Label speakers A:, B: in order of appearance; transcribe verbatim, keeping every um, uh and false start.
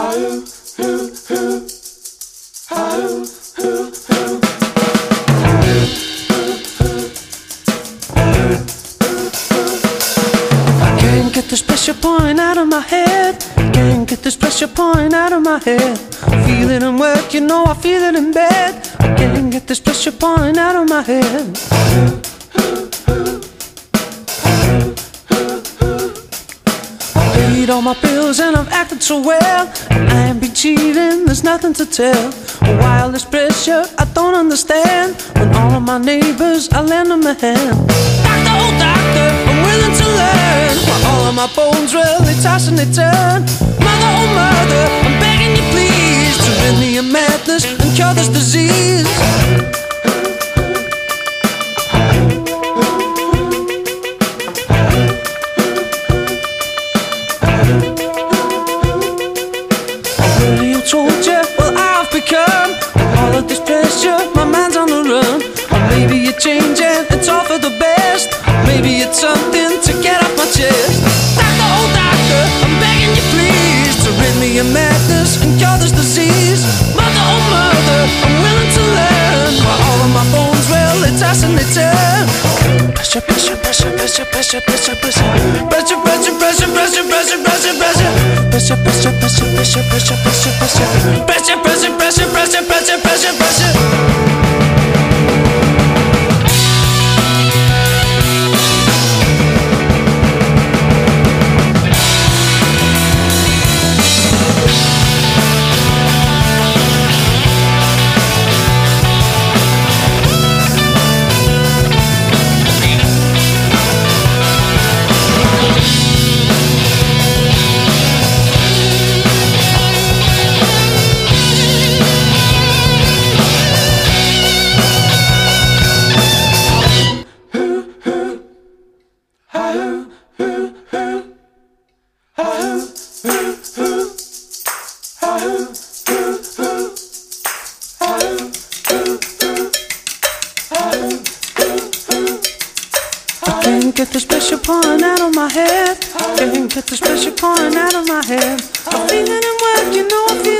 A: Can't get this pressure pouring out of my head. Can't get this pressure pouring out of my head. I feel it in work, you know I feel it in bed. I can't get this pressure pouring out of my head. I paid all my bills and I've acted so well. I ain't been cheating, there's nothing to tell. Why all this pressure, I don't understand. When all of my neighbors, I lend them a hand. Doctor, oh doctor, I'm willing to learn. While all of my bones, well, they toss and they turn. Mother, oh mother, I'm begging you please to rid me of madness and cure this disease. I told you, well I've become all of this pressure, my mind's on the run. Or maybe you're changing, it's all for the best. Maybe it's something to get off my chest. Doctor, oh doctor, I'm begging you please to rid me of madness and cure this disease. Mother, oh mother, I'm willing to learn. While all of my bones, well, they toss and they turn. Pressure, pressure, pressure, pressure, pressure, pressure, pressure, pressure, pressure, pressure, pressure, pressure, pressure, pressure. Pressure, pressure, pressure, pressure, pressure, pressure, pressure, pressure, pressure, pressure, pressure, pressure, pressure, pressure. Can't get this pressure pouring out of my head. Can't get this pressure pouring out of my head. I feel it in work, you know I feel